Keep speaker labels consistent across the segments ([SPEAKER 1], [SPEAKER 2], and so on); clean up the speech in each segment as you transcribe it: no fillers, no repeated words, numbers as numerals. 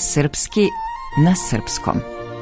[SPEAKER 1] Srpski na srpskom.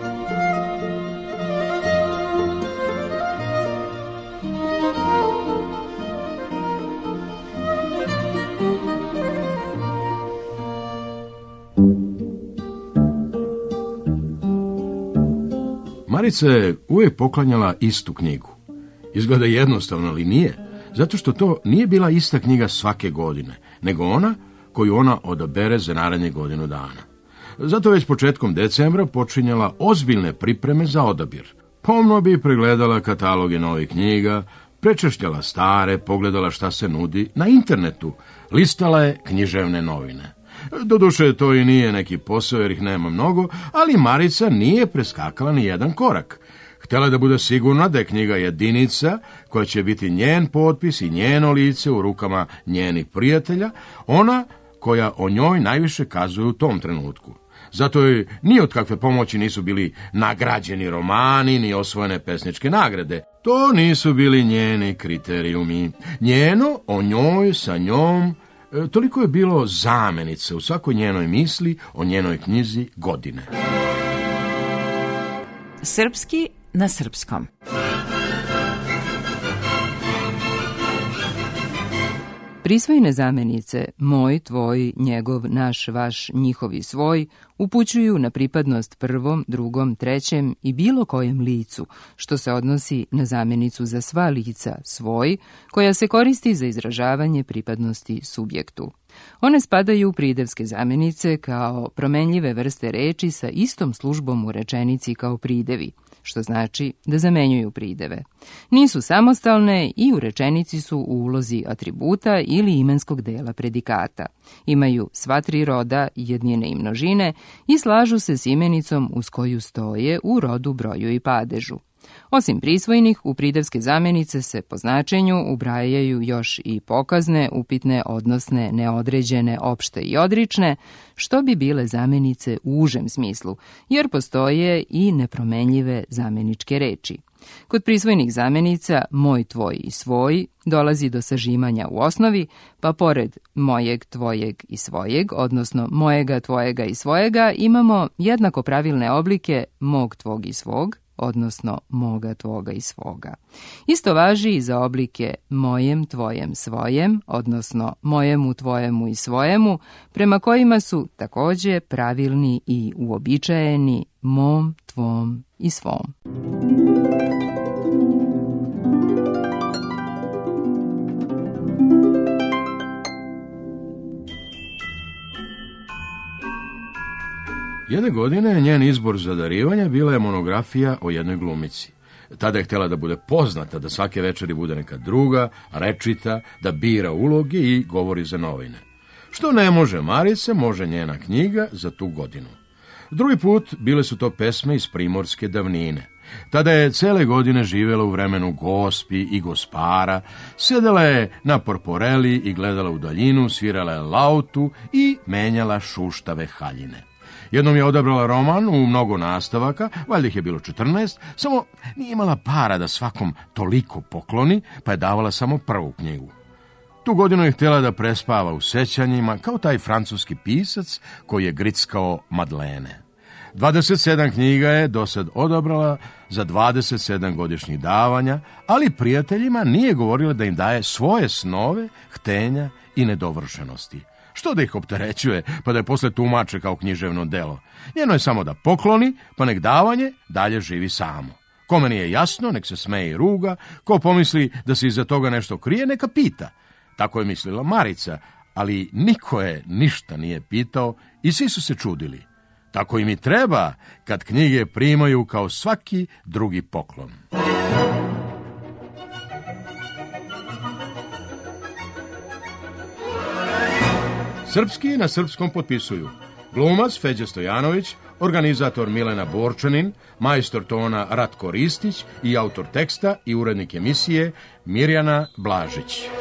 [SPEAKER 2] Marica je uvijek poklanjala istu knjigu. Izgleda jednostavno, ali nije, zato što to nije bila ista knjiga svake godine, nego ona koju ona odabere za narednih godinu dana. Zato već početkom decembra počinjala ozbiljne pripreme za odabir. Pomno bi pregledala kataloge novih knjiga, prečešljala stare, pogledala šta se nudi na internetu, listala je književne novine. Doduše, to i nije neki posao jer ih nema mnogo, ali Marica nije preskakala ni jedan korak. Htjela je da bude sigurna da je knjiga jedinica koja će biti njen potpis i njeno lice u rukama njenih prijatelja, ona koja o njoj najviše kazuje u tom trenutku. Zato joj ni od kakve pomoći nisu bili nagrađeni romani, ni osvojene pesničke nagrade. To nisu bili njeni kriterijumi. Njeno, o njoj, sa njom, toliko je bilo zamenica u svakoj njenoj misli o njenoj knjizi godine.
[SPEAKER 1] Srpski na srpskom.
[SPEAKER 3] Prisvojne zamenice moj, tvoj, njegov, naš, vaš, njihov i svoj upućuju na pripadnost prvom, drugom, trećem i bilo kojem licu, što se odnosi na zamenicu za sva lica svoj, koja se koristi za izražavanje pripadnosti subjektu. One spadaju u pridevske zamenice kao promenljive vrste reči sa istom službom u rečenici kao pridevi, što znači da zamenjuju prideve. Nisu samostalne i u rečenici su u ulozi atributa ili imenskog dela predikata. Imaju sva tri roda, jednine i množine i slažu se s imenicom uz koju stoje u rodu, broju i padežu. Osim prisvojnih, u pridevske zamenice se po značenju ubrajaju još i pokazne, upitne, odnosne, neodređene, opšte i odrične, što bi bile zamenice u užem smislu, jer postoje i nepromenljive zameničke reči. Kod prisvojnih zamenica moj, tvoj i svoj dolazi do sažimanja u osnovi, pa pored mojeg, tvojeg i svojeg, odnosno mojega, tvojega i svojega, imamo jednako pravilne oblike mog, tvog i svog, odnosno moga, tvoga i svoga. Isto važi i za oblike mojem, tvojem, svojem, odnosno mojemu, tvojemu i svojemu, prema kojima su također pravilni i uobičajeni mom, tvom i svom.
[SPEAKER 2] Jedne godine njen izbor za darivanje bila je monografija o jednoj glumici. Tada je htjela da bude poznata, da svake večeri bude neka druga, rečita, da bira uloge i govori za novine. Što ne može Marica, može njena knjiga za tu godinu. Drugi put bile su to pesme iz primorske davnine. Tada je cele godine živjela u vremenu gospi i gospara, sjedala je na porporeli i gledala u daljinu, svirala je lautu i menjala šuštave haljine. Jednom je odabrala roman u mnogo nastavaka, valjda ih je bilo 14, samo nije imala para da svakom toliko pokloni, pa je davala samo prvu knjigu. Tu godinu je htjela da prespava u sećanjima, kao taj francuski pisac koji je grickao Madlene. 27 knjiga je dosad odabrala za 27 godišnjih davanja, ali prijateljima nije govorila da im daje svoje snove, htenja i nedovršenosti. Što da ih opterećuje, pa da je posle tumače kao književno delo. Njeno je samo da pokloni, pa nek davanje dalje živi samo. Kome nije jasno, nek se smeje i ruga, ko pomisli da se iza toga nešto krije, neka pita. Tako je mislila Marica, ali niko je ništa nije pitao i svi su se čudili. Tako im i treba kad knjige primaju kao svaki drugi poklon. Srpski na srpskom potpisuju glumac Feđa Stojanović, organizator Milena Borčanin, majstor tona Ratko Ristić i autor teksta i urednik emisije Mirjana Blažić.